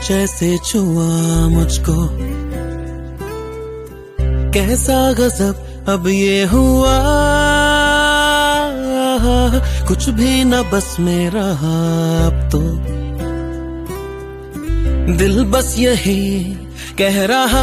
जैसे छुआ मुझको, कैसा गजब अब ये हुआ, कुछ भी न बस में रहा अब तो। दिल बस यही कह रहा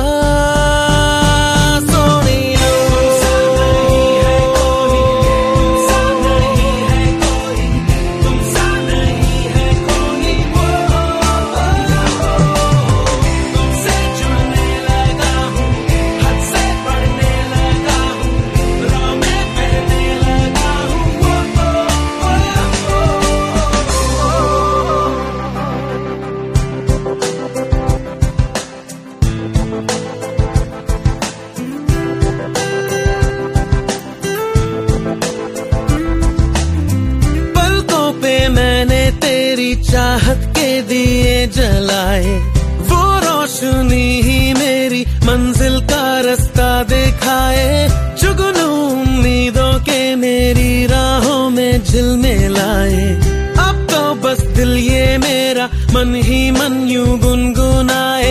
चाहत के दिए जलाए, वो रोशनी ही मेरी मंजिल का रास्ता दिखाए। जुगनू उम्मीदों के मेरी राहों में झिलमिलाए, अब तो बस दिल ये मेरा मन ही मन यूं गुनगुनाए।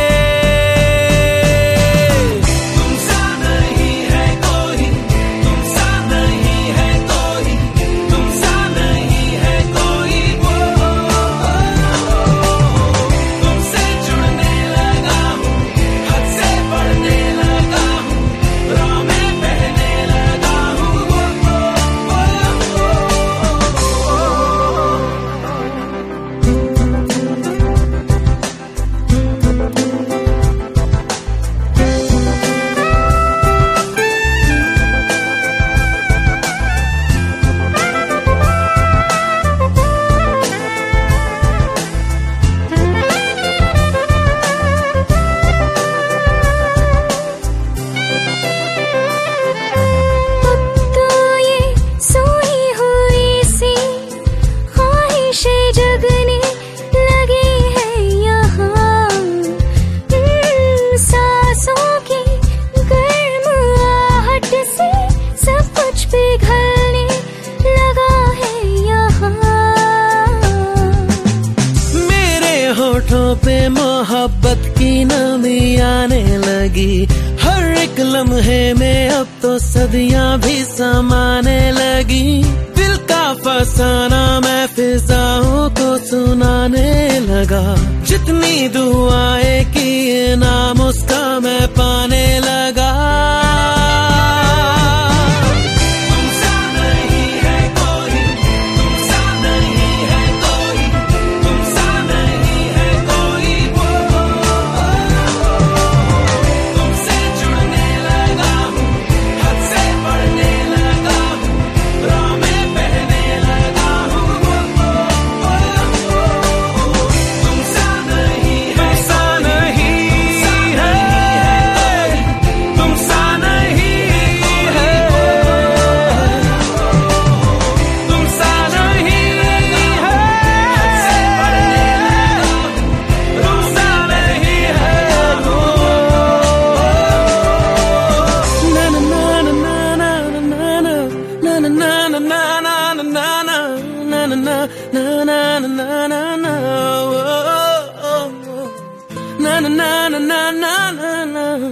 पे मोहब्बत की नमी आने लगी, हर एक लम्हे में अब तो सदियां भी समाने लगी। दिल का फसाना मैं फिजाओं को सुनाने लगा, जितनी दुआएं की इनाम उसका मैं पाने लगा।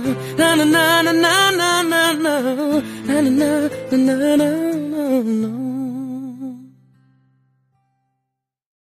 Na na na na na na na na na na na na.